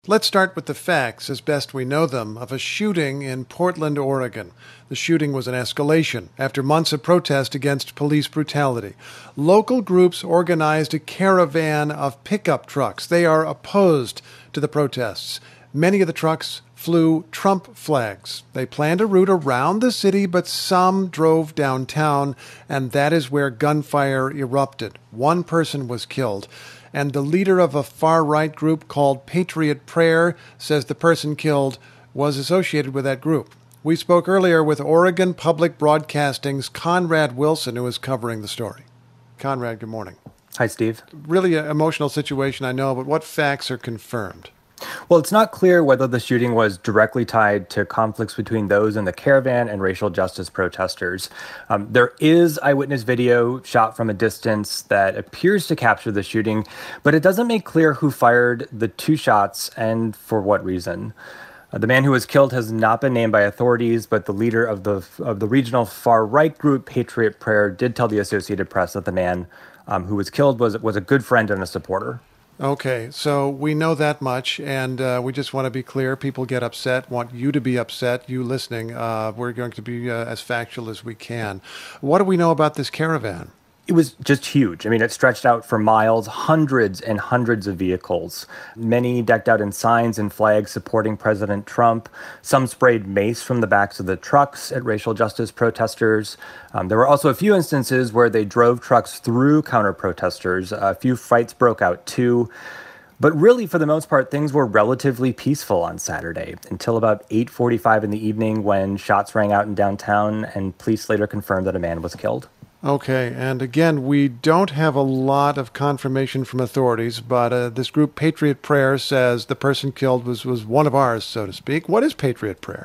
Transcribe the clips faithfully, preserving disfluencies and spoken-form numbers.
Let's start with the facts, as best we know them, of a shooting in Portland, Oregon. The shooting was an escalation after months of protest against police brutality. Local groups organized a caravan of pickup trucks. They are opposed to the protests. Many of the trucks flew Trump flags. They planned a route around the city, but some drove downtown, and that is where gunfire erupted. One person was killed. And the leader of a far-right group called Patriot Prayer says the person killed was associated with that group. We spoke earlier with Oregon Public Broadcasting's Conrad Wilson, who is covering the story. Conrad, good morning. Hi, Steve. Really an emotional situation, I know, but what facts are confirmed? Well, it's not clear whether the shooting was directly tied to conflicts between those in the caravan and racial justice protesters. Um, there is eyewitness video shot from a distance that appears to capture the shooting, but it doesn't make clear who fired the two shots and for what reason. Uh, the man who was killed has not been named by authorities, but the leader of the of the regional far-right group, Patriot Prayer, did tell the Associated Press that the man um, who was killed was was a good friend and a supporter. Okay, so we know that much, and uh, we just want to be clear. People get upset, want you to be upset, you listening. Uh, we're going to be uh, as factual as we can. What do we know about this caravan? It was just huge. I mean, it stretched out for miles, hundreds and hundreds of vehicles, many decked out in signs and flags supporting President Trump. Some sprayed mace from the backs of the trucks at racial justice protesters. Um, there were also a few instances where they drove trucks through counter-protesters. A few fights broke out, too. But really, for the most part, things were relatively peaceful on Saturday until about eight forty-five in the evening when shots rang out in downtown and police later confirmed that a man was killed. Okay, and again, we don't have a lot of confirmation from authorities, but uh, this group, Patriot Prayer, says the person killed was, was one of ours, so to speak. What is Patriot Prayer?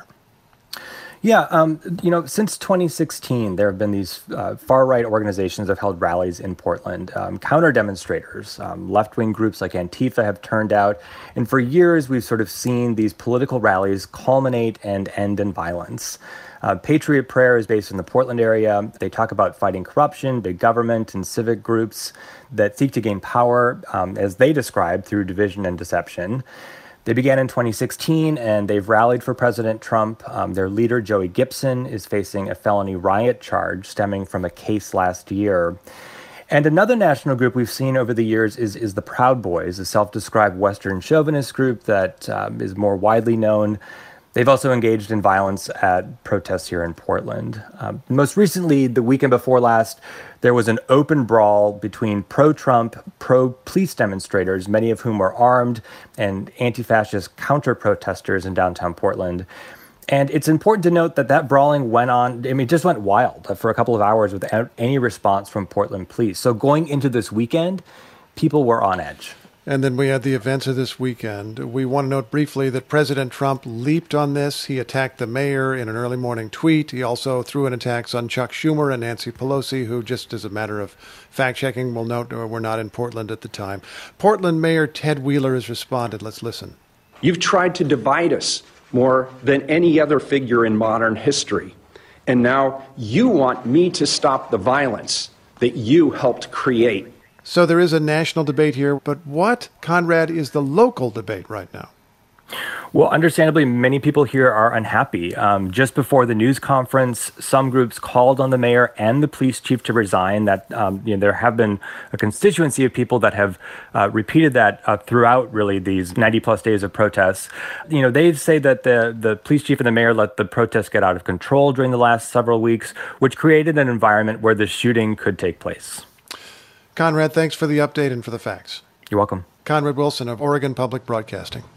Yeah, um, you know, since twenty sixteen, there have been these uh, far-right organizations that have held rallies in Portland. Um, counter-demonstrators, um, left-wing groups like Antifa have turned out. And for years, we've sort of seen these political rallies culminate and end in violence. Uh, Patriot Prayer is based in the Portland area. They talk about fighting corruption, big government, and civic groups that seek to gain power, um, as they describe, through division and deception. They began in twenty sixteen, and they've rallied for President Trump. Um, their leader, Joey Gibson, is facing a felony riot charge stemming from a case last year. And another national group we've seen over the years is, is the Proud Boys, a self-described Western chauvinist group that um, is more widely known. They've also engaged in violence at protests here in Portland. Um, most recently, the weekend before last, there was an open brawl between pro-Trump, pro-police demonstrators, many of whom were armed, and anti-fascist counter-protesters in downtown Portland. And it's important to note that that brawling went on, I mean, it just went wild for a couple of hours without any response from Portland police. So going into this weekend, people were on edge. And then we had the events of this weekend. We want to note briefly that President Trump leaped on this. He attacked the mayor in an early morning tweet. He also threw in attacks on Chuck Schumer and Nancy Pelosi, who, just as a matter of fact-checking, will note were not in Portland at the time. Portland Mayor Ted Wheeler has responded. Let's listen. You've tried to divide us more than any other figure in modern history. And now you want me to stop the violence that you helped create. So there is a national debate here, but what, Conrad, is the local debate right now? Well, understandably, many people here are unhappy. Um, just before the news conference, some groups called on the mayor and the police chief to resign. That um, you know, there have been a constituency of people that have uh, repeated that uh, throughout, really, these ninety plus days of protests. You know, they say that the, the police chief and the mayor let the protests get out of control during the last several weeks, which created an environment where the shooting could take place. Conrad, thanks for the update and for the facts. You're welcome. Conrad Wilson of Oregon Public Broadcasting.